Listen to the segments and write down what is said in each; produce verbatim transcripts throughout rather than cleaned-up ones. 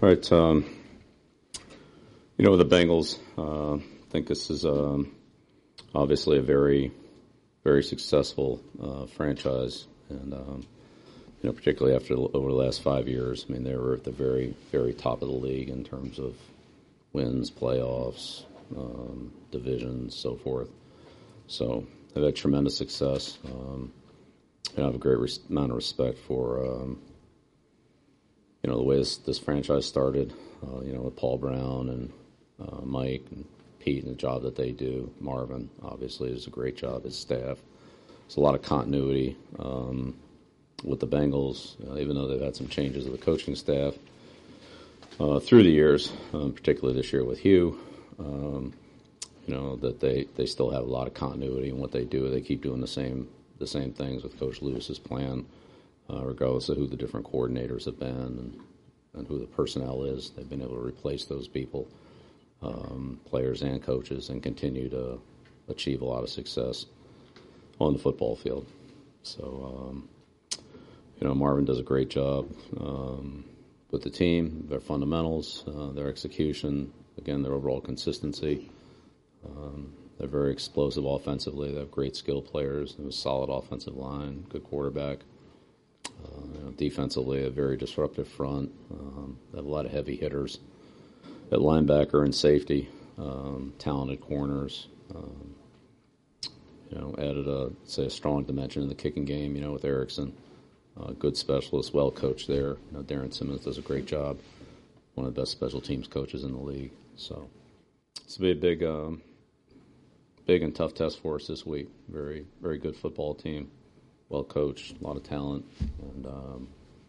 right. Um, you know, the Bengals, uh, I think this is um, obviously a very, very successful uh, franchise. And, um, you know, particularly after over the last five years, I mean, they were at the very, very top of the league in terms of wins, playoffs, um, divisions, so forth. So they've had tremendous success. Um, and I have a great res- amount of respect for, um, you know, the way this, this franchise started, uh, you know, with Paul Brown and uh, Mike and Pete and the job that they do. Marvin, obviously, does a great job, his staff. There's a lot of continuity um, with the Bengals, uh, even though they've had some changes of the coaching staff uh, through the years, um, particularly this year with Hugh. Um, you know, that they, they still have a lot of continuity in what they do. They keep doing the same the same things with Coach Lewis's plan, uh, regardless of who the different coordinators have been and, and who the personnel is. They've been able to replace those people, um, players and coaches, and continue to achieve a lot of success on the football field. So, um, you know, Marvin does a great job um, with the team, their fundamentals, uh, their execution, again, their overall consistency. Um, they're very explosive offensively. They have great skill players. They have a solid offensive line, good quarterback. Uh, you know, defensively, a very disruptive front. Um, they have a lot of heavy hitters at linebacker and safety, um, talented corners. Um, you know, added a say a strong dimension in the kicking game. You know, with Erickson, uh, good specialist, well coached there. You know, Darren Simmons does a great job. One of the best special teams coaches in the league. So it's be a big. Um, Big and tough test for us this week. Very, very good football team, well coached, a lot of talent, and um,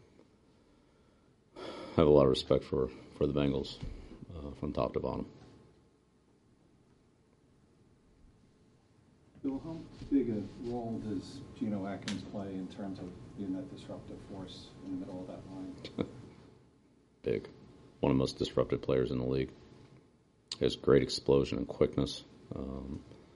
have a lot of respect for, for the Bengals uh, from top to bottom. Bill, how big a role does Geno Atkins play in terms of being that disruptive force in the middle of that line? Big. One of the most disruptive players in the league. He has great explosion and quickness. Um,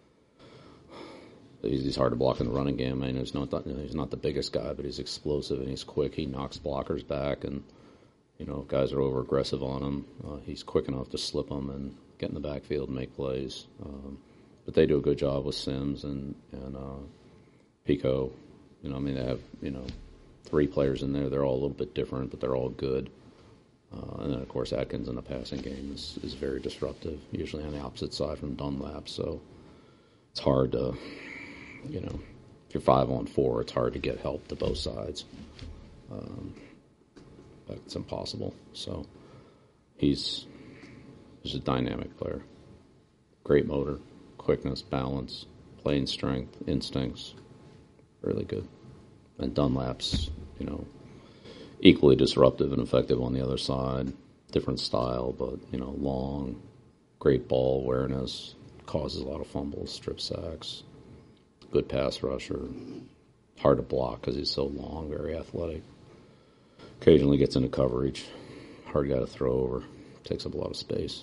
He's hard to block in the running game. I mean, he's not, the, you know, he's not the biggest guy, but he's explosive and he's quick. He knocks blockers back, and you know, if guys are over aggressive on him, uh, he's quick enough to slip them and get in the backfield and make plays. Um, but they do a good job with Sims and and uh, Pico. You know, I mean, they have you know three players in there. They're all a little bit different, but they're all good. Uh, and then, of course, Atkins in the passing game is, is very disruptive, usually on the opposite side from Dunlap. So it's hard to. You know, if you're five on four, it's hard to get help to both sides. Um, but it's impossible. So he's he's a dynamic player. Great motor, quickness, balance, playing strength, instincts. Really good. And Dunlap's, you know, equally disruptive and effective on the other side. Different style, but, you know, long, great ball awareness, causes a lot of fumbles, strip sacks. Good pass rusher, hard to block because he's so long, very athletic. Occasionally gets into coverage, hard guy to throw over, takes up a lot of space.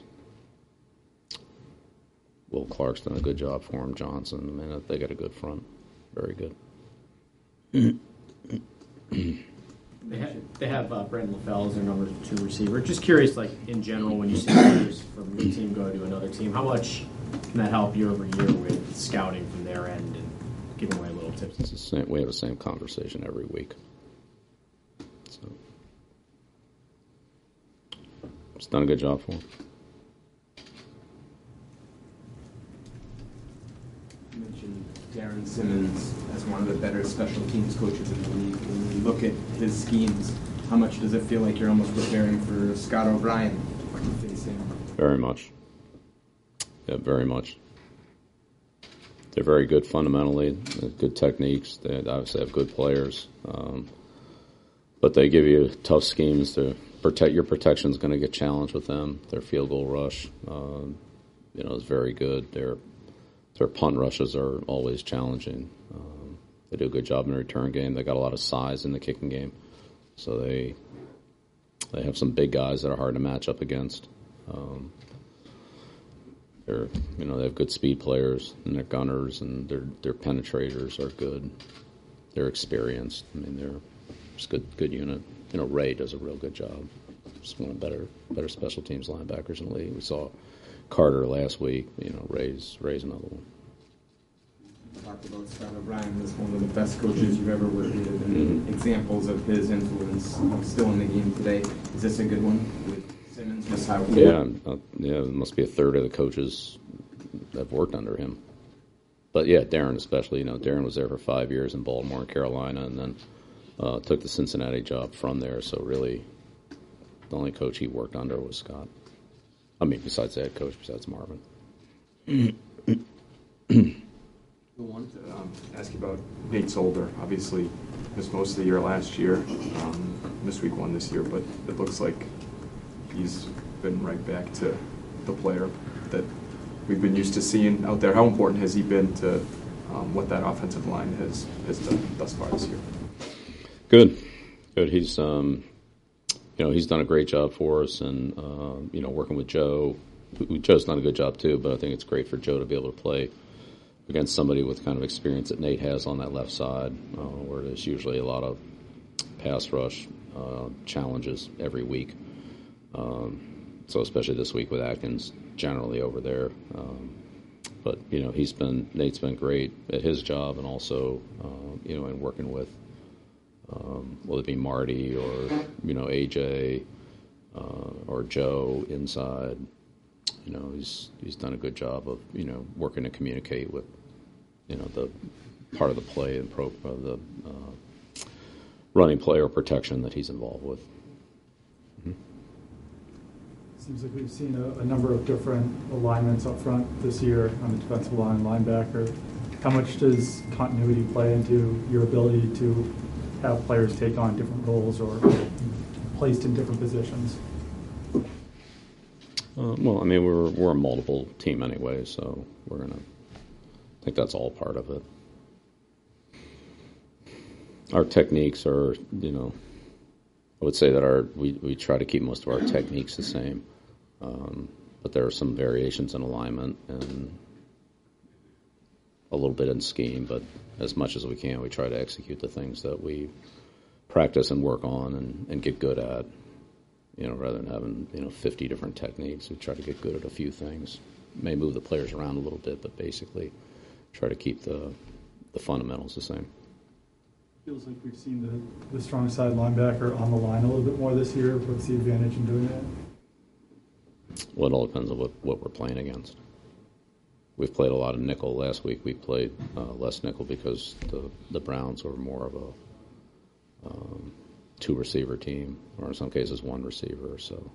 Will Clark's done a good job for him. Johnson, I mean, they got a good front, very good. They have, they have uh, Brandon LaFell as their number two receiver. Just curious, like in general, when you see players from your team go to another team, how much can that help year over year with scouting from their end and giving away little tips? It's the same, we have the same conversation every week. So it's done a good job for him. You mentioned Darren Simmons as one of the better special teams coaches in the league. When you look at his schemes, how much does it feel like you're almost preparing for Scott O'Brien when you face him? Very much. Yeah, very much. They're very good fundamentally, good techniques. They obviously have good players. Um, but they give you tough schemes to protect. Your protection's going to get challenged with them. Their field goal rush, um, you know, is very good. Their their punt rushes are always challenging. Um, they do a good job in the return game. They got a lot of size in the kicking game, so they they have some big guys that are hard to match up against. Um, They're, you know, they have good speed players, and they're gunners, and their their penetrators are good. They're experienced. I mean, they're just good good unit. You know, Ray does a real good job. He's one of the better better special teams linebackers in the league. We saw Carter last week. You know, Ray's Ray's another one. Talked about Scott O'Brien as one of the best coaches you've ever worked with, and mm-hmm. examples of his influence still in the game today. Is this a good one with Simmons? Just how? Yeah, uh, yeah. It must be a third of the coaches that have worked under him. But yeah, Darren especially. You know, Darren was there for five years in Baltimore and Carolina, and then uh, took the Cincinnati job from there. So really, the only coach he worked under was Scott. I mean, besides the head coach, besides Marvin. I wanted to um, ask you about Nate Solder. Obviously, missed most of the year last year, um, missed week one this year, but it looks like he's been right back to the player that we've been used to seeing out there. How important has he been to um, what that offensive line has, has done thus far this year? Good, good. He's um, you know he's done a great job for us, and uh, you know working with Joe. Joe's done a good job too, but I think it's great for Joe to be able to play against somebody with kind of experience that Nate has on that left side, uh, where there's usually a lot of pass rush uh, challenges every week. Um, so especially this week with Atkins generally over there. Um, but, you know, he's been, Nate's been great at his job, and also, uh, you know, in working with, um, whether it be Marty or, you know, A J uh, or Joe inside. You know, he's he's done a good job of, you know, working to communicate with, you know, the part of the play and pro, uh, the uh, running play or protection that he's involved with. Mm-hmm. Seems like we've seen a, a number of different alignments up front this year on the defensive line, linebacker. How much does continuity play into your ability to have players take on different roles or placed in different positions? Uh, well, I mean, we're we're a multiple team anyway, so we're gonna. I think that's all part of it. Our techniques are, you know, I would say that our we, we try to keep most of our techniques the same, um, but there are some variations in alignment and a little bit in scheme. But as much as we can, we try to execute the things that we practice and work on and, and get good at. You know, rather than having, you know, fifty different techniques, we try to get good at a few things. May move the players around a little bit, but basically try to keep the the fundamentals the same. Feels like we've seen the, the strong side linebacker on the line a little bit more this year. What's the advantage in doing that? Well, it all depends on what, what we're playing against. We've played a lot of nickel. Last week we played uh, less nickel because the, the Browns were more of a um, two-receiver team, or in some cases one receiver. So,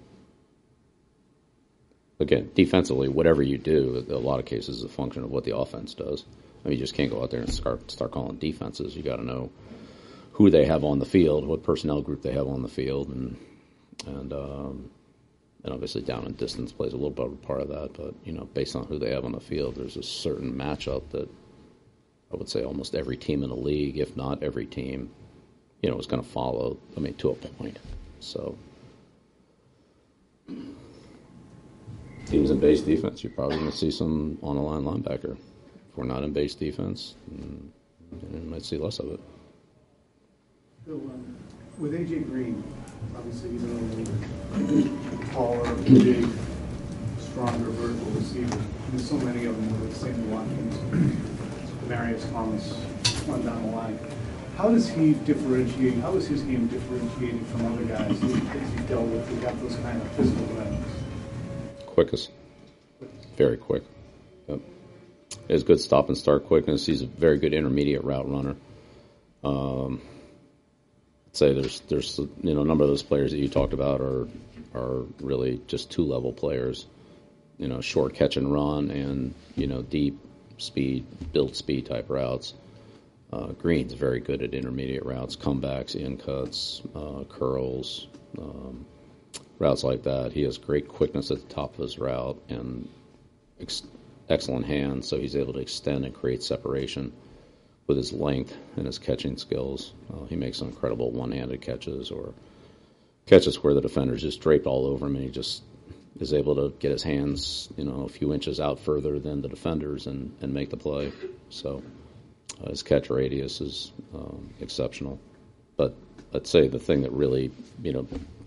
again, defensively, whatever you do, a lot of cases is a function of what the offense does. I mean, you just can't go out there and start start calling defenses. You got to know who they have on the field, what personnel group they have on the field, and and um, and obviously down and distance plays a little bit of a part of that. But you know, based on who they have on the field, there's a certain matchup that I would say almost every team in the league, if not every team, you know, is going to follow. I mean, to a point. So, teams in base defense, you're probably going to see some on the line linebacker. If we're not in base defense, then you might see less of it. So, um, with A J Green, obviously he's a little taller, big, stronger vertical receiver. There's so many of them, with Sammy Watkins, Marius Thomas, one down the line. How does he differentiate? How is his game differentiated from other guys that he's dealt with who have those kind of physical weapons? Quickest, very quick. Yep. He has good stop and start quickness. He's a very good intermediate route runner. Um, I'd say there's there's you know a number of those players that you talked about are are really just two level players. You know, short catch and run, and you know deep speed, build speed type routes. Uh, Green's very good at intermediate routes, comebacks, in cuts, uh, curls, um, routes like that. He has great quickness at the top of his route and ex- excellent hands, so he's able to extend and create separation with his length and his catching skills. Uh, he makes some incredible one-handed catches or catches where the defender's just draped all over him and he just is able to get his hands, you know, a few inches out further than the defenders and, and make the play. So Uh, his catch radius is um, exceptional. But I'd say the thing that really, you know,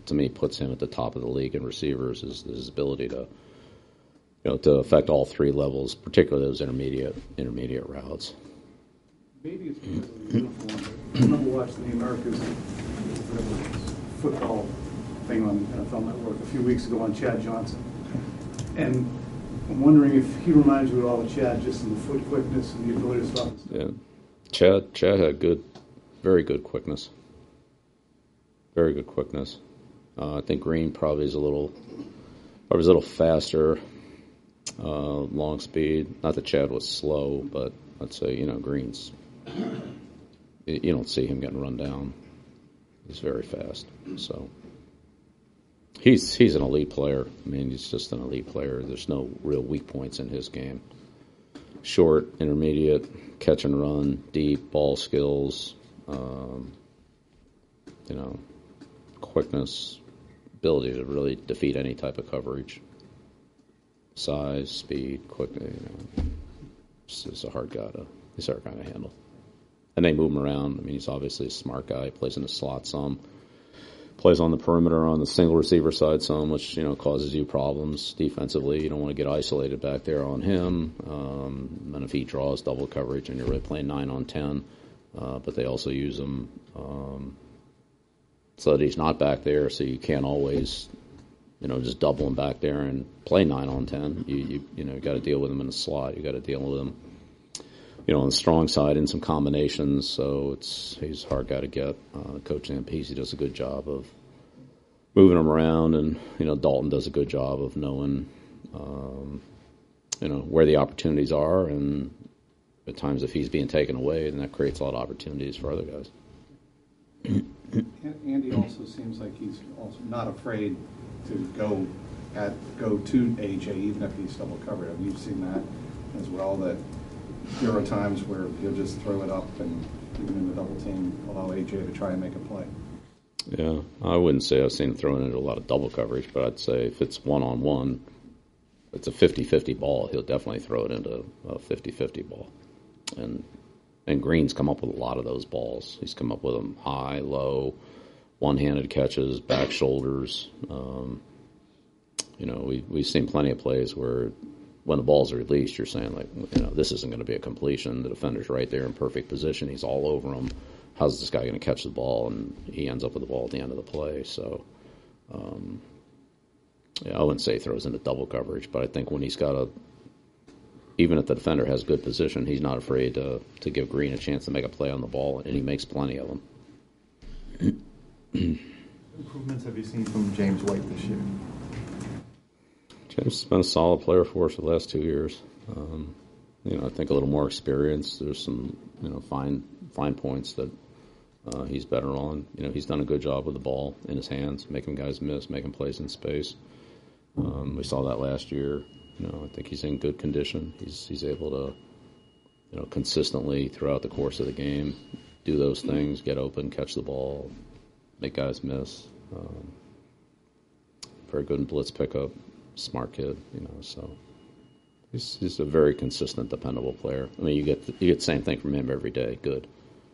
to me, puts him at the top of the league in receivers is his ability to, you know, to affect all three levels, particularly those intermediate intermediate routes. Maybe it's because of the uniform. I remember watching the America's whatever, football thing on N F L Network a few weeks ago on Chad Johnson. And I'm wondering if he reminds you at all of Chad, just in the foot quickness and the ability to stop. Yeah, Chad Chad had good, very good quickness. Very good quickness. Uh, I think Green probably is a little, probably is a little faster, uh, long speed. Not that Chad was slow, but I'd say, you know, Green's, you don't see him getting run down. He's very fast. So he's he's an elite player. I mean, he's just an elite player. There's no real weak points in his game. Short, intermediate, catch and run, deep, ball skills, um, you know, quickness, ability to really defeat any type of coverage. Size, speed, quick, you know, it's, it's a hard guy to, he's a hard guy to handle. And they move him around. I mean, he's obviously a smart guy. He plays in the slot some. Plays on the perimeter on the single receiver side some, which, you know, causes you problems defensively. You don't want to get isolated back there on him. Um, and if he draws double coverage and you're really playing nine on ten, uh, but they also use him um, so that he's not back there, so you can't always, you know, just double him back there and play nine on ten. You, you, you know, you got to deal with him in the slot. You got to deal with him, you know, on the strong side in some combinations. So it's he's a hard guy to get. Uh, Coach Zampese does a good job of moving him around, and you know Dalton does a good job of knowing, um, you know, where the opportunities are, and at times if he's being taken away, then that creates a lot of opportunities for other guys. Andy also seems like he's also not afraid to go at go to A J even if he's double covered. Have you seen that as well? That there are times where he'll just throw it up and even in the double team allow A J to try and make a play. Yeah, I wouldn't say I've seen him throwing into a lot of double coverage, but I'd say if it's one-on-one, it's a fifty-fifty ball, he'll definitely throw it into a fifty-fifty ball. And and Green's come up with a lot of those balls. He's come up with them high, low, one-handed catches, back shoulders. Um, you know, we, we've seen plenty of plays where when the ball's released, you're saying, like, you know, this isn't going to be a completion. The defender's right there in perfect position. He's all over him. How's this guy going to catch the ball? And he ends up with the ball at the end of the play. So, um, yeah, I wouldn't say he throws into double coverage, but I think when he's got a, even if the defender has good position, he's not afraid to, to give Green a chance to make a play on the ball, and he makes plenty of them. Improvements have you seen from James White this year? James has been a solid player for us for the last two years. Um, you know, I think a little more experience. There's some, you know, fine fine points that uh, he's better on. You know, he's done a good job with the ball in his hands, making guys miss, making plays in space. Um, we saw that last year. You know, I think he's in good condition. He's he's able to, you know, consistently throughout the course of the game do those things, get open, catch the ball, make guys miss. Um, very good in blitz pickup, smart kid. You know, so he's he's a very consistent, dependable player. I mean, you get you get the same thing from him every day. Good.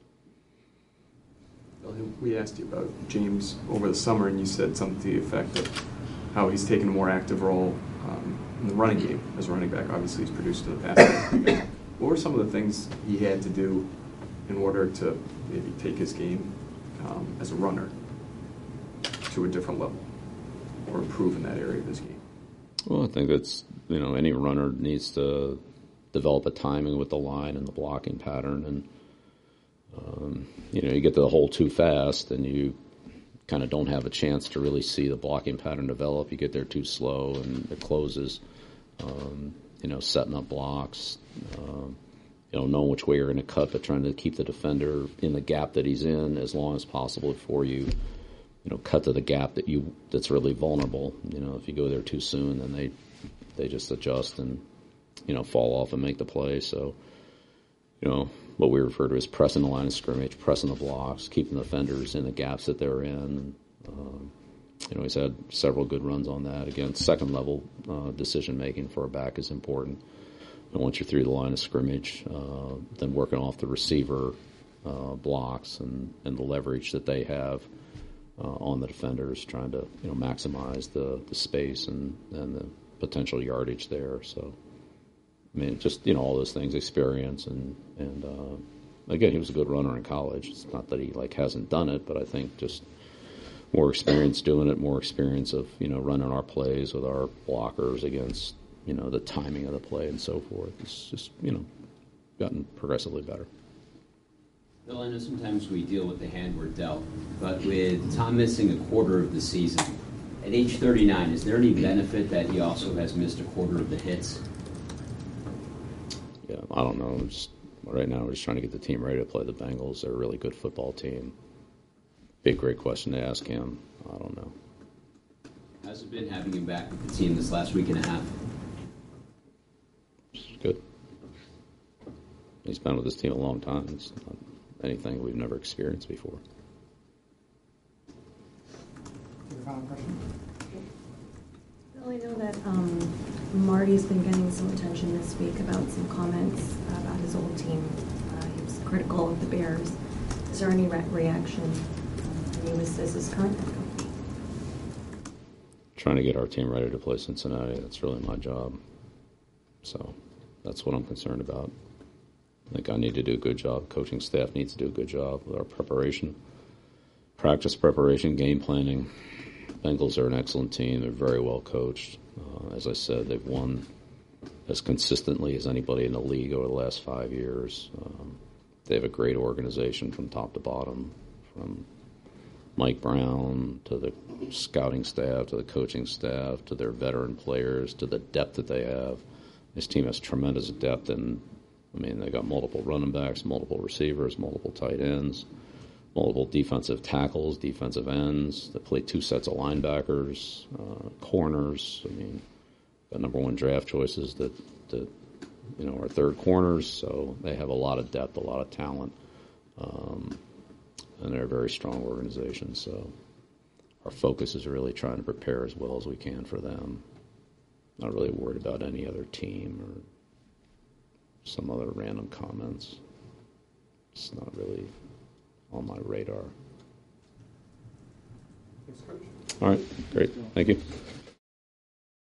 We asked you about James over the summer, and you said something to the effect of how he's taken a more active role um, in the running game as a running back. Obviously, he's produced in the past. What were some of the things he had to do in order to maybe take his game um, as a runner to a different level or improve in that area of his game? Well, I think that's, you know, any runner needs to develop a timing with the line and the blocking pattern. And, um, you know, you get to the hole too fast and you kind of don't have a chance to really see the blocking pattern develop. You get there too slow and it closes, um, you know, setting up blocks, um, you know, knowing which way you're going to cut, but trying to keep the defender in the gap that he's in as long as possible before you, you know, cut to the gap that you that's really vulnerable. You know, if you go there too soon, then they they just adjust and, you know, fall off and make the play. So, you know, what we refer to as pressing the line of scrimmage, pressing the blocks, keeping the defenders in the gaps that they're in. Um, you know, he's had several good runs on that. Again, second level uh, decision making for a back is important. And once you're through the line of scrimmage, uh, then working off the receiver uh, blocks and, and the leverage that they have. uh, on the defenders, trying to you know maximize the, the space and, and the potential yardage there. So, I mean, just you know all those things, experience, and and uh, again, he was a good runner in college. It's not that he like hasn't done it, but I think just more experience doing it, more experience of you know running our plays with our blockers against you know the timing of the play and so forth. It's just you know gotten progressively better. Bill, I know sometimes we deal with the hand we're dealt, but with Tom missing a quarter of the season, at age thirty-nine, is there any benefit that he also has missed a quarter of the hits? Yeah, I don't know. Just, right now, we're just trying to get the team ready to play the Bengals. They're a really good football team. Big, great question to ask him. I don't know. How's it been having him back with the team this last week and a half? It's good. He's been with this team a long time. It's not anything we've never experienced before. Your final question? Bill, I know that um, Marty's been getting some attention this week about some comments about his old team. Uh, he was critical of the Bears. Is there any re- reaction from you as, as his current head coach? Trying to get our team ready to play Cincinnati. That's really my job. So that's what I'm concerned about. I think I need to do a good job. Coaching staff needs to do a good job with our preparation, practice preparation, game planning. Bengals are an excellent team. They're very well coached. Uh, as I said, they've won as consistently as anybody in the league over the last five years. Um, they have a great organization from top to bottom, from Mike Brown to the scouting staff to the coaching staff to their veteran players to the depth that they have. This team has tremendous depth, and I mean, they got multiple running backs, multiple receivers, multiple tight ends, multiple defensive tackles, defensive ends. They play two sets of linebackers, uh, corners. I mean, got number one draft choices that, that you know are third corners. So they have a lot of depth, a lot of talent, um, and they're a very strong organization. So our focus is really trying to prepare as well as we can for them. Not really worried about any other team or some other random comments. It's not really on my radar. Thanks, Coach. All right, great. Thank you.